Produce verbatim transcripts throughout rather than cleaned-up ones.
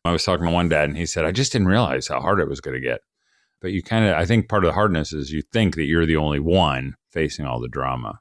I was talking to one dad and he said, I just didn't realize how hard it was going to get. But you kind of, I think part of the hardness is you think that you're the only one facing all the drama.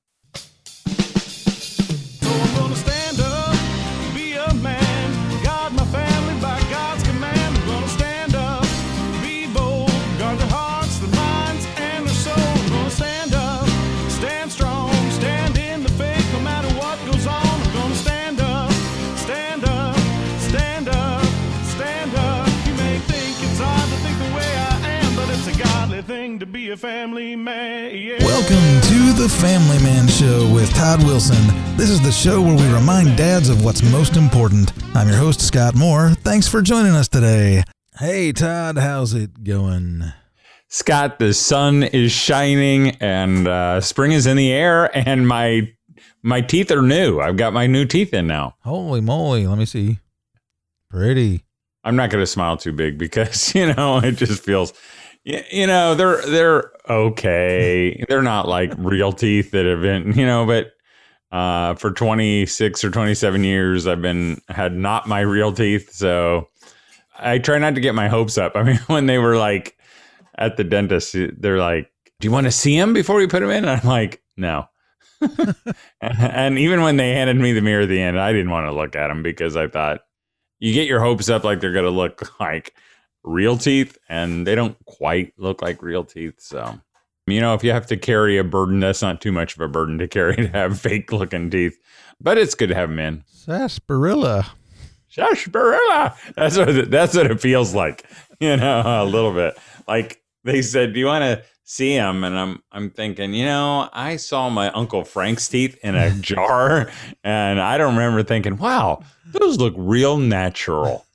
So I'm gonna stand up, be a man, guard my family by God's command. I'm gonna stand up, be bold, guard their hearts, their minds, and their soul. I'm gonna stand up, stand strong, stand in the faith no matter what goes on. I'm gonna stand up, stand up, stand up, stand up. You may think it's hard to think the way I am, but it's a godly thing to be a family man. Yeah. Welcome to the Family Man Show with Todd Wilson. This is the show where we remind dads of what's most important. I'm your host, Scott Moore. Thanks for joining us today. Hey, Todd, how's it going? Scott, the sun is shining and uh, spring is in the air and my my teeth are new. I've got my new teeth in now. Holy moly, let me see. Pretty. I'm not going to smile too big because, you know, it just feels, you know, they're they're okay. They're not like real teeth that have been, you know, but uh, for twenty-six or twenty-seven years, I've been had not my real teeth. So I try not to get my hopes up. I mean, when they were like at the dentist, they're like, do you want to see him before we put him in? And I'm like, no. and, and even when they handed me the mirror at the end, I didn't want to look at him because I thought you get your hopes up like they're going to look like real teeth, and they don't quite look like real teeth. So, you know, if you have to carry a burden, that's not too much of a burden to carry to have fake looking teeth, but it's good to have them in. Sarsaparilla. Sarsaparilla. That's what it, that's what it feels like, you know, a little bit. Like they said, do you want to see him? And I'm I'm thinking, you know, I saw my Uncle Frank's teeth in a jar, and I don't remember thinking, wow, those look real natural.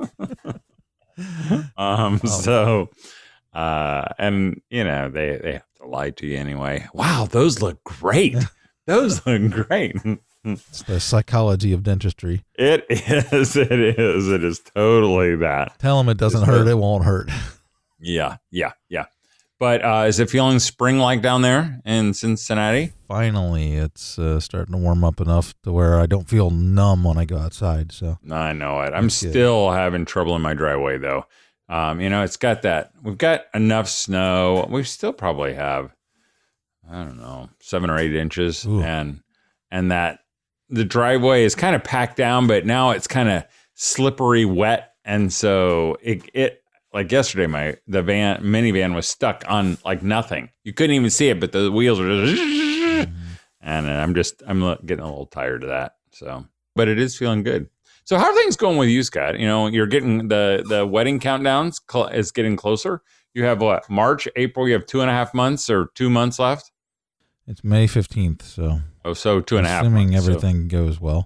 um oh. So uh and you know they they have to lie to you anyway. Wow, those look great. Those look great. It's the psychology of dentistry. It is it is it is totally that. Tell them it doesn't hurt, it won't hurt. Yeah, yeah, yeah. But uh is it feeling spring like down there in Cincinnati? Finally, it's uh, starting to warm up enough to where I don't feel numb when I go outside. So I know it. I'm still good. Having trouble in my driveway, though. Um, you know, it's got that. We've got enough snow. We still probably have, I don't know, seven or eight inches, Ooh. and and that the driveway is kind of packed down, but now it's kind of slippery, wet, and so it it. Like yesterday, my the van minivan was stuck on like nothing. You couldn't even see it, but the wheels were just, mm-hmm. and I'm just I'm getting a little tired of that. So, but it is feeling good. So, how are things going with you, Scott? You know, you're getting the the wedding countdowns cl- is getting closer. You have what, March, April? You have two and a half months or two months left. It's May fifteenth, so oh, so two and a half. Assuming months, everything so. goes well.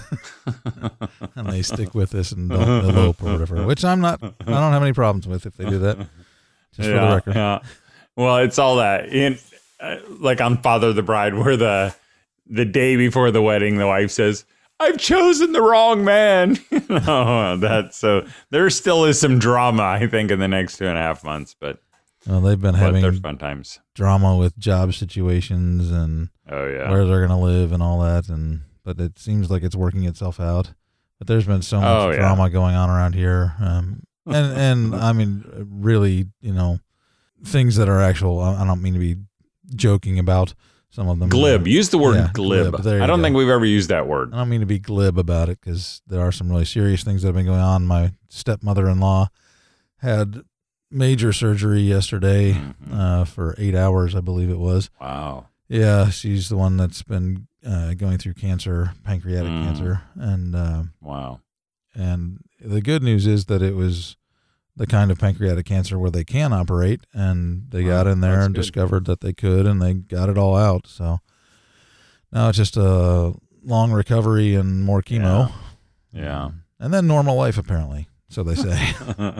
And they stick with this and don't elope or whatever, which I'm not, I don't have any problems with if they do that, just yeah, for the record. Yeah. Well, it's all that in, uh, like on Father of the Bride, where the, the day before the wedding, the wife says, I've chosen the wrong man. You know, that's so there still is some drama, I think, in the next two and a half months, but well, they've been having there's fun times. Drama with job situations and oh yeah, where they're going to live and all that. And, but it seems like it's working itself out. But there's been so much oh, yeah. drama going on around here. Um, and, and I mean, really, you know, things that are actual, I don't mean to be joking about some of them. Glib. Use the word yeah, glib. glib. I don't go. think we've ever used that word. I don't mean to be glib about it because there are some really serious things that have been going on. My stepmother-in-law had major surgery yesterday mm-hmm. uh, for eight hours, I believe it was. Wow. Yeah, she's the one that's been uh, going through cancer, pancreatic mm. cancer, and uh, wow. And the good news is that it was the kind of pancreatic cancer where they can operate, and they wow, got in there and good. discovered that they could, and they got it all out. So now it's just a long recovery and more chemo. Yeah. yeah. And then normal life, apparently, so they say.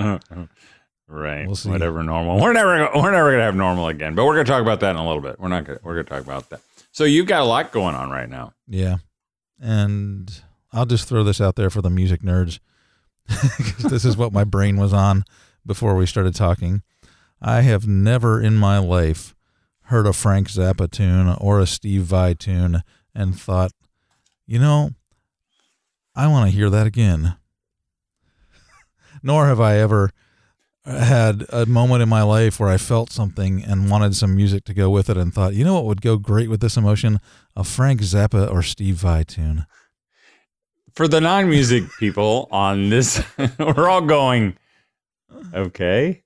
Right. We'll see. Whatever normal. We're never we're never gonna have normal again. But we're gonna talk about that in a little bit. We're not gonna we're gonna talk about that. So you've got a lot going on right now. Yeah. And I'll just throw this out there for the music nerds. This is what my brain was on before we started talking. I have never in my life heard a Frank Zappa tune or a Steve Vai tune and thought, you know, I want to hear that again. nor have I ever had a moment in my life where I felt something and wanted some music to go with it and thought, you know what would go great with this emotion? A Frank Zappa or Steve Vai tune. For the non-music people on this, we're all going, okay.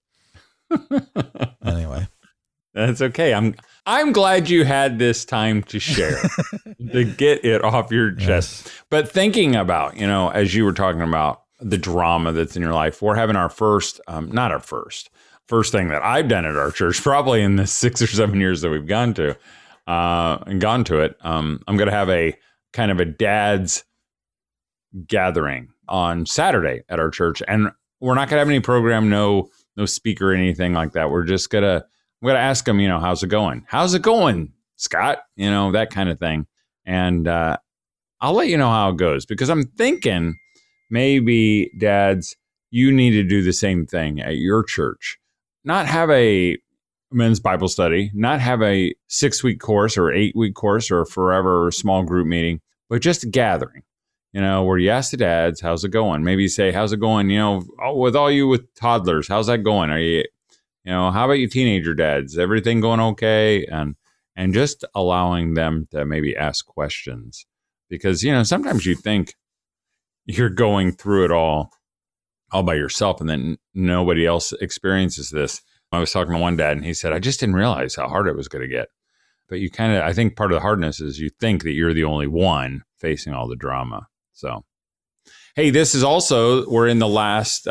Anyway. That's okay. I'm I'm glad you had this time to share, to get it off your chest. Yes. But thinking about, you know, as you were talking about the drama that's in your life, we're having our first, um, not our first, first thing that I've done at our church, probably in the six or seven years that we've gone to, uh, and gone to it. Um, I'm going to have a kind of a dad's gathering on Saturday at our church, and we're not going to have any program, no, no speaker or anything like that. We're just going to, I'm going to ask them, you know, how's it going? How's it going, Scott? You know, that kind of thing. And uh, I'll let you know how it goes, because I'm thinking maybe, dads, you need to do the same thing at your church. Not have a men's Bible study, not have a six-week course or eight-week course or a forever small group meeting, but just a gathering, you know, where you ask the dads, how's it going? Maybe you say, how's it going, you know, oh, with all you with toddlers, how's that going? Are you... You know, how about you teenager dads? Everything going okay? And and just allowing them to maybe ask questions. Because, you know, sometimes you think you're going through it all all by yourself, and then nobody else experiences this. I was talking to one dad, and he said, I just didn't realize how hard it was going to get. But you kind of, I think part of the hardness is you think that you're the only one facing all the drama. So, hey, this is also, we're in the last,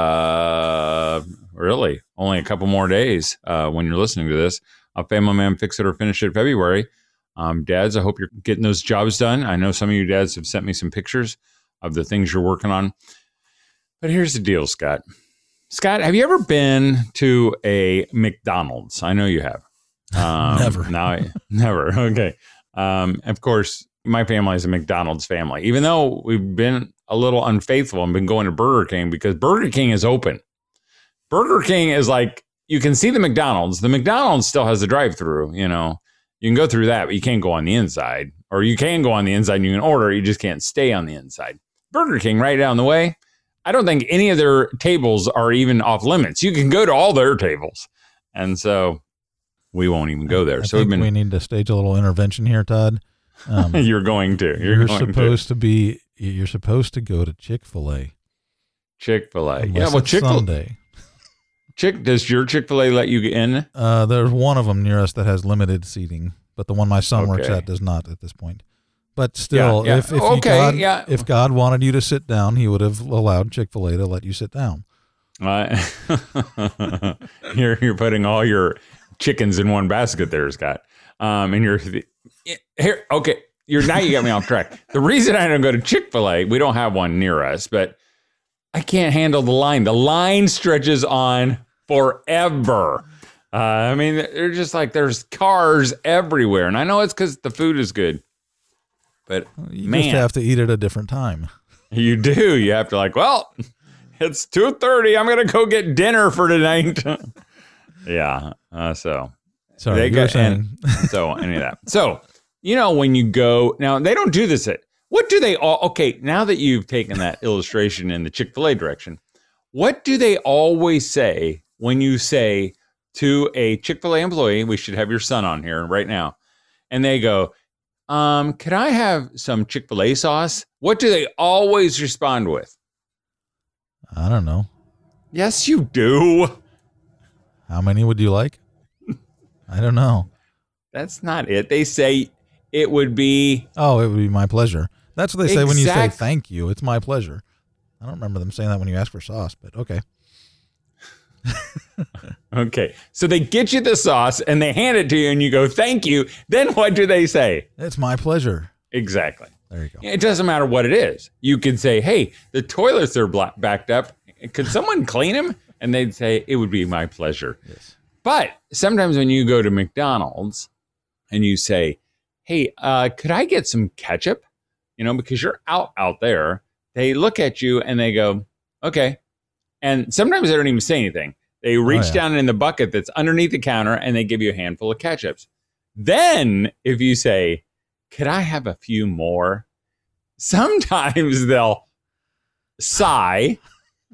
uh, really, only a couple more days uh, when you're listening to this. A Family Man Fix It or Finish It February. Um, dads, I hope you're getting those jobs done. I know some of you dads have sent me some pictures of the things you're working on. But here's the deal, Scott. Scott, have you ever been to a McDonald's? I know you have. Um, never. Now, never. Okay. Um, of course, my family is a McDonald's family, even though we've been a little unfaithful and been going to Burger King because Burger King is open. Burger King is like, you can see the McDonald's. The McDonald's still has a drive-through, you know. You can go through that, but you can't go on the inside. Or you can go on the inside and you can order, you just can't stay on the inside. Burger King, right down the way, I don't think any of their tables are even off limits. You can go to all their tables. And so we won't even go there. I so think we've been, we need to stage a little intervention here, Todd. Um, you're going to. You're, you're going supposed to. to be, you're supposed to go to Chick-fil-A. Chick-fil-A. Yeah, well, Chick-fil-A. Sunday. Chick, does your Chick-fil-A let you get in? Uh, there's one of them near us that has limited seating, but the one my son Okay. works at does not at this point. But still, Yeah, yeah. if if, Okay, you God, yeah. if God wanted you to sit down, he would have allowed Chick-fil-A to let you sit down. Uh, you're you're putting all your chickens in one basket there, Scott. Um, and you're here. Okay, you're now you got me off track. The reason I don't go to Chick-fil-A, we don't have one near us, but I can't handle the line. The line stretches on forever. Uh, I mean, they're just like there's cars everywhere, and I know it's because the food is good. But You man, just have to eat at a different time. you do. You have to like, well, it's two thirty. I'm going to go get dinner for tonight. yeah. Uh, so. Sorry, they you were got, saying. and so any of that. So, you know, when you go, now they don't do this at, what do they all, okay, now that you've taken that illustration in the Chick-fil-A direction, what do they always say when you say to a Chick-fil-A employee, we should have your son on here right now, and they go, Um, could I have some Chick-fil-A sauce? What do they always respond with? I don't know. Yes, you do. How many would you like? I don't know. That's not it. They say it would be. Oh, it would be my pleasure. That's what they say when you say Exact- thank you. It's my pleasure. I don't remember them saying that when you ask for sauce, but okay. Okay. So they get you the sauce and they hand it to you and you go, thank you. Then what do they say? It's my pleasure. Exactly. There you go. It doesn't matter what it is. You can say, hey, the toilets are black- backed up. Could someone clean them? And they'd say, it would be my pleasure. Yes. But sometimes when you go to McDonald's and you say, hey, uh, could I get some ketchup? You know, because you're out out there, they look at you and they go, okay. And sometimes they don't even say anything. They reach Oh, yeah. down in the bucket that's underneath the counter and they give you a handful of ketchups. Then if you say, could I have a few more? Sometimes they'll sigh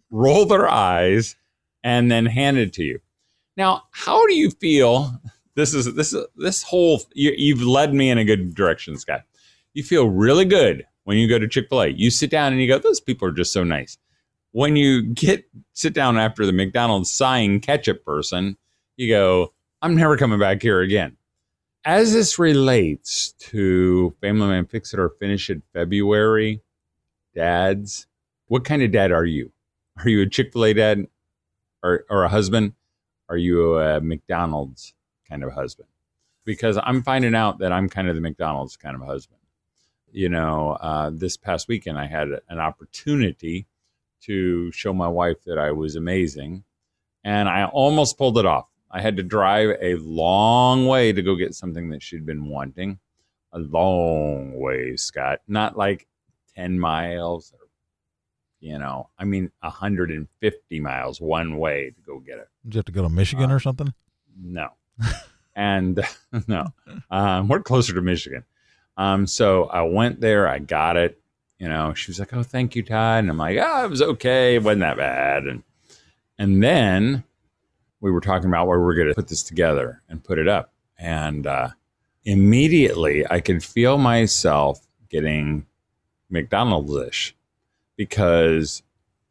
roll their eyes, and then hand it to you. Now, how do you feel? This is this is this whole you, you've led me in a good direction, Scott. You feel really good when you go to Chick-fil-A. You sit down and you go, those people are just so nice. When you get sit down after the McDonald's sighing ketchup person, you go, I'm never coming back here again. As this relates to Family Man Fix It or Finish It February, dads, what kind of dad are you? Are you a Chick-fil-A dad or, or a husband? Are you a McDonald's kind of husband? Because I'm finding out that I'm kind of the McDonald's kind of husband. You know, uh, this past weekend, I had an opportunity to show my wife that I was amazing, and I almost pulled it off. I had to drive a long way to go get something that she'd been wanting. A long way, Scott. Not like ten miles or, you know, I mean, one hundred fifty miles one way to go get it. Did you have to go to Michigan uh, or something? No. And no, um, we're closer to Michigan. Um, so I went there, I got it, you know, she was like, oh, thank you, Todd. And I'm like, oh, it was okay. It wasn't that bad. And, and then we were talking about where we we're going to put this together and put it up. And uh, immediately I could feel myself getting McDonald's-ish because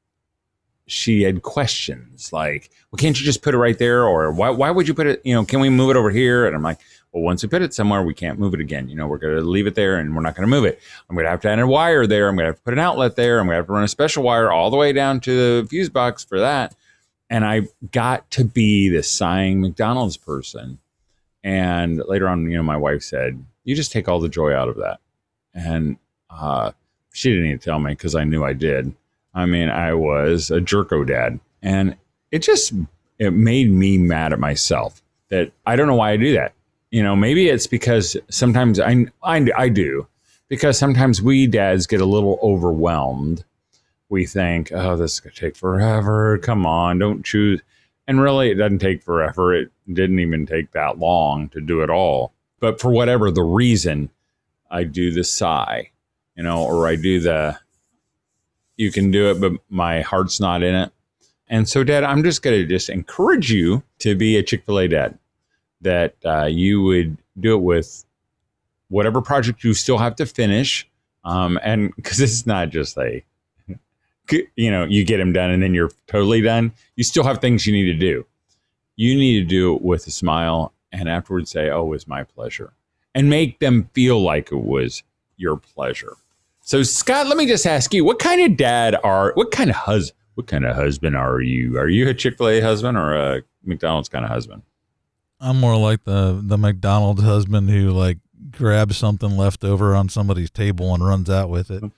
she had questions like, well, can't you just put it right there? Or why why would you put it, you know, can we move it over here? And I'm like, well, once we put it somewhere, we can't move it again. You know, we're going to leave it there and we're not going to move it. I'm going to have to add a wire there. I'm going to have to put an outlet there. I'm going to have to run a special wire all the way down to the fuse box for that. And I got to be the sighing McDonald's person. And later on, you know, my wife said, you just take all the joy out of that. And uh, she didn't even tell me because I knew I did. I mean, I was a jerko dad, and it just, it made me mad at myself that I don't know why I do that. You know, maybe it's because sometimes I, I, I do, because sometimes we dads get a little overwhelmed. We think, oh, this is going to take forever. Come on, don't choose. And really, it doesn't take forever. It didn't even take that long to do it all. But for whatever the reason, I do the sigh, you know, or I do the, you can do it, but my heart's not in it. And so, Dad, I'm just going to just encourage you to be a Chick-fil-A dad, that uh, you would do it with whatever project you still have to finish. Um, and because it's not just a, you know, you get them done and then you're totally done. You still have things you need to do. You need to do it with a smile and afterwards say, oh, it was my pleasure. And make them feel like it was your pleasure. So, Scott, let me just ask you, what kind of dad are, what kind of hus, what kind of husband are you? Are you a Chick-fil-A husband or a McDonald's kind of husband? I'm more like the, the McDonald's husband who like grabs something left over on somebody's table and runs out with it.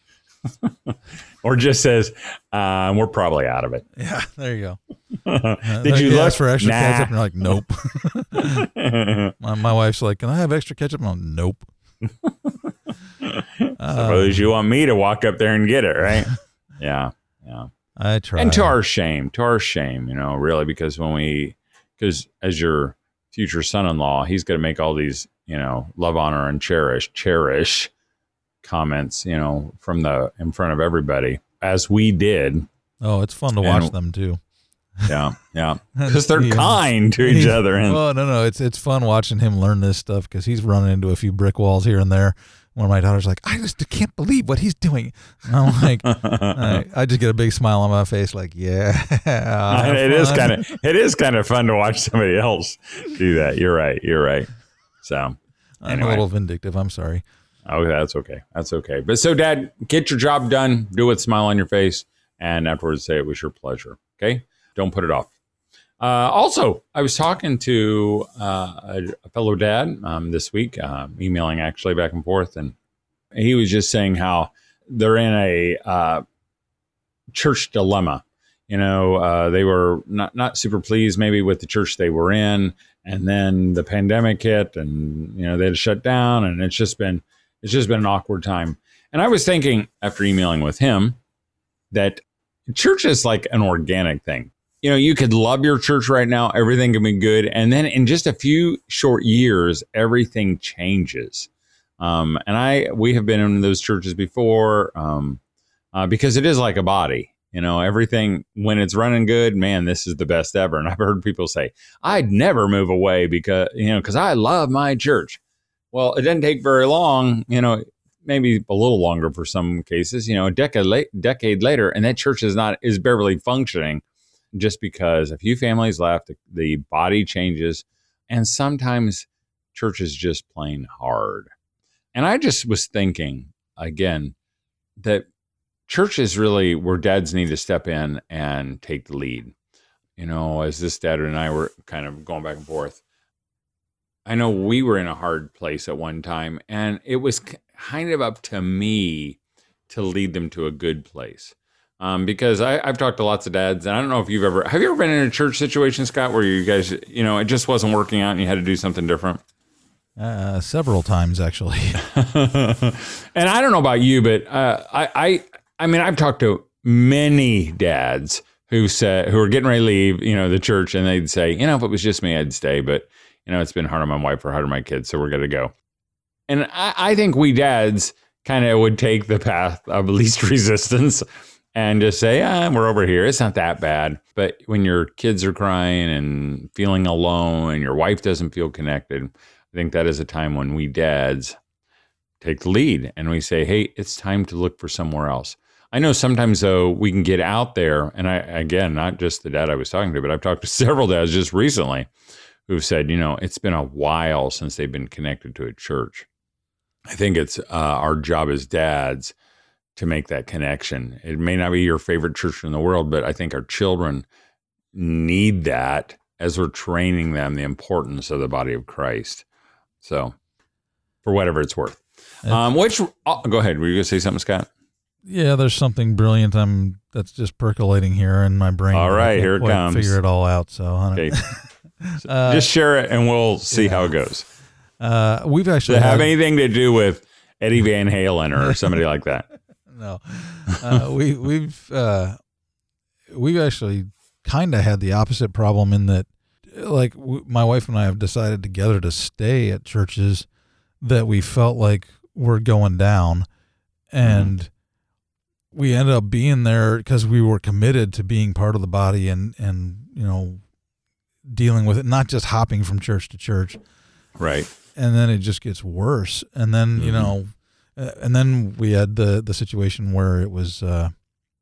Or just says, uh, we're probably out of it. Yeah, there you go. Uh, Did you look look for extra nah. ketchup? And you're like, nope. my, my wife's like, can I have extra ketchup? I'm like, nope. Suppose um, you want me to walk up there and get it, right? Yeah, yeah. I try. And to our shame, to our shame, you know, really, because when we, because as your future son-in-law, he's going to make all these, you know, love, honor, and cherish, cherish comments, you know, from the, in front of everybody, as we did. Oh, it's fun to watch and, them too. Yeah, yeah, because they're he, kind to each other. And, well, no, no, it's it's fun watching him learn this stuff because he's running into a few brick walls here and there. One of my daughters like, I just can't believe what he's doing. And I'm like, I, I just get a big smile on my face, like, yeah. It is kind of it is kind of fun to watch somebody else do that. You're right. You're right. So I'm anyway. a little vindictive. I'm sorry. Oh, that's okay. That's okay. But so, Dad, get your job done. Do it. Smile on your face, and afterwards say it was your pleasure. Okay. Don't put it off. Uh, also, I was talking to uh, a, a fellow dad um, this week, uh, emailing actually back and forth, and he was just saying how they're in a uh, church dilemma. You know, uh, they were not, not super pleased maybe with the church they were in, and then the pandemic hit, and you know they had to shut down, and it's just been it's just been an awkward time. And I was thinking after emailing with him that church is like an organic thing. You know, you could love your church right now. Everything can be good. And then in just a few short years, everything changes. Um, and I, we have been in those churches before um, uh, because it is like a body. You know, everything, when it's running good, man, this is the best ever. And I've heard people say, I'd never move away because, you know, because I love my church. Well, it didn't take very long, you know, maybe a little longer for some cases, you know, a decade, late, decade later, and that church is not, is barely functioning just because a few families left, the, the body changes, and sometimes church is just plain hard. And I just was thinking, again, that church is really where dads need to step in and take the lead. You know, as this dad and I were kind of going back and forth, I know we were in a hard place at one time, and it was kind of up to me to lead them to a good place. Um, because I, I've talked to lots of dads, and I don't know if you've ever, have you ever been in a church situation, Scott, where you guys, you know, it just wasn't working out and you had to do something different? Uh, several times, actually. And I don't know about you, but uh, I, I, I mean, I've talked to many dads who said, who are getting ready to leave, you know, the church, and they'd say, you know, if it was just me, I'd stay, but you know, it's been hard on my wife or hard on my kids, so we're going to go. And I, I think we dads kind of would take the path of least resistance and just say, ah, we're over here. It's not that bad. But when your kids are crying and feeling alone and your wife doesn't feel connected, I think that is a time when we dads take the lead and we say, hey, it's time to look for somewhere else. I know sometimes, though, we can get out there. And I, again, not just the dad I was talking to, but I've talked to several dads just recently who've said, you know, it's been a while since they've been connected to a church. I think it's uh, our job as dads to make that connection. It may not be your favorite church in the world, but I think our children need that as we're training them the importance of the body of Christ. So for whatever it's worth. Um, which, oh, go ahead. Were you going to say something, Scott? Yeah, there's something brilliant I'm that's just percolating here in my brain. All right, here it comes. Figure it all out. So okay. uh, just share it and we'll see yeah. how it goes. Uh, we've actually Does it had, have anything to do with Eddie Van Halen or somebody like that? No, uh, we we've uh, we've actually kind of had the opposite problem in that, like, w- my wife and I have decided together to stay at churches that we felt like were going down, and mm-hmm. we ended up being there because we were committed to being part of the body and and you know dealing with it, not just hopping from church to church. Right. And then it just gets worse. And then, mm-hmm. you know, uh, and then we had the, the situation where it was, uh,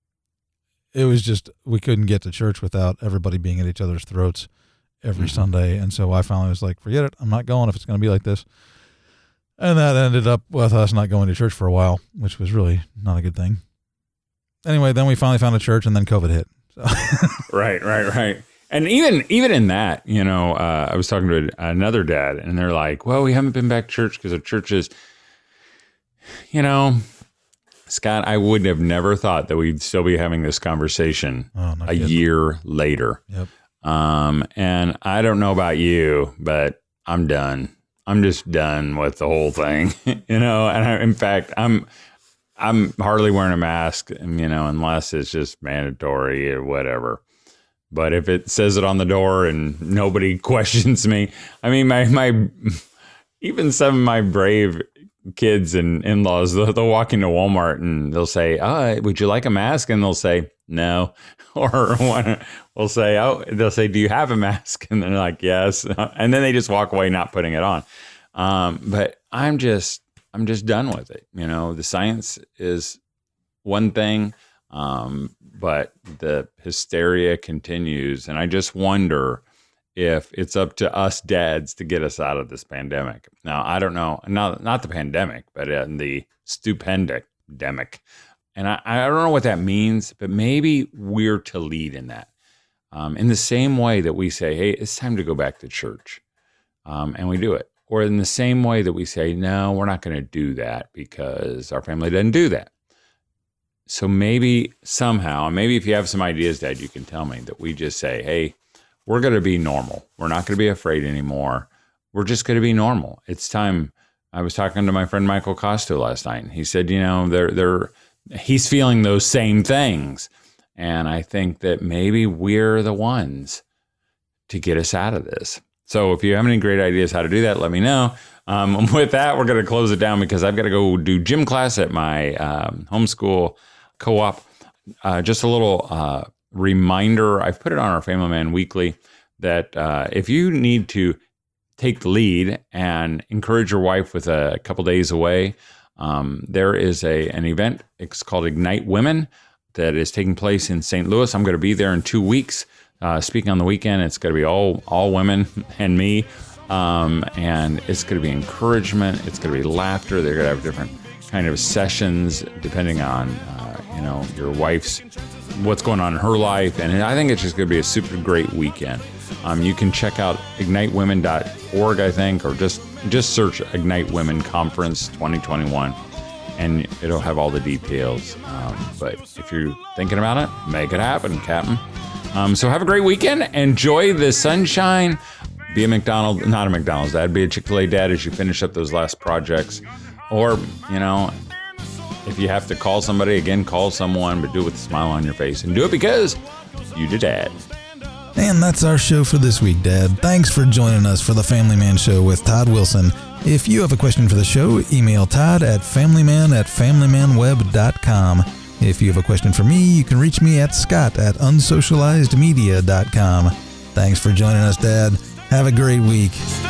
it was just, we couldn't get to church without everybody being at each other's throats every mm-hmm. Sunday. And so I finally was like, forget it. I'm not going if it's going to be like this. And that ended up with us not going to church for a while, which was really not a good thing. Anyway, then we finally found a church and then COVID hit. So. Right, right, right. And even even in that, you know, uh, I was talking to another dad, and they're like, well, we haven't been back to church because our church is, you know, Scott, I would have never thought that we'd still be having this conversation oh, a kidding. year later. Yep. Um, and I don't know about you, but I'm done. I'm just done with the whole thing, you know, and I, in fact, I'm I'm hardly wearing a mask, you know, unless it's just mandatory or whatever. But if it says it on the door and nobody questions me, I mean, my, my, even some of my brave kids and in-laws, they'll, they'll walk into Walmart and they'll say, oh, would you like a mask? And they'll say, no. Or one, we'll say, oh, they'll say, do you have a mask? And they're like, yes. And then they just walk away, not putting it on. Um, but I'm just, I'm just done with it. You know, the science is one thing. Um, but the hysteria continues. And I just wonder if it's up to us dads to get us out of this pandemic. Now, I don't know, not, not the pandemic, but in the stupendemic. And I, I don't know what that means, but maybe we're to lead in that. Um, in the same way that we say, hey, it's time to go back to church. Um, and we do it. Or in the same way that we say, no, we're not going to do that because our family doesn't do that. So maybe somehow, and maybe if you have some ideas, Dad, you can tell me that we just say, hey, we're going to be normal. We're not going to be afraid anymore. We're just going to be normal. It's time. I was talking to my friend Michael Costo last night, and he said, you know, they're, they're, he's feeling those same things. And I think that maybe we're the ones to get us out of this. So if you have any great ideas how to do that, let me know. Um, with that, we're going to close it down because I've got to go do gym class at my um, homeschool co-op uh, just a little uh, reminder. I've put it on our Family Man Weekly that uh, if you need to take the lead and encourage your wife with a couple days away, um, there is a an event. It's called Ignite Women that is taking place in Saint Louis. I'm going to be there in two weeks. Uh, speaking on the weekend, it's going to be all all women and me, um, and it's going to be encouragement. It's going to be laughter. They're going to have different kind of sessions depending on uh, you know your wife's what's going on in her life, and I think it's just going to be a super great weekend. Um, you can check out ignite women dot org, I think, or just just search Ignite Women Conference twenty twenty-one. And it'll have all the details. Um, but if you're thinking about it, make it happen, Captain. Um, so have a great weekend. Enjoy the sunshine. Be a McDonald's, not a McDonald's dad. Be a Chick-fil-A dad as you finish up those last projects. Or, you know, if you have to call somebody, again, call someone, but do it with a smile on your face. And do it because you did dad. And that's our show for this week, Dad. Thanks for joining us for the Family Man Show with Todd Wilson. If you have a question for the show, email Todd at familyman at familymanweb dot com. If you have a question for me, you can reach me at scott at unsocialized media dot com. Thanks for joining us, Dad. Have a great week.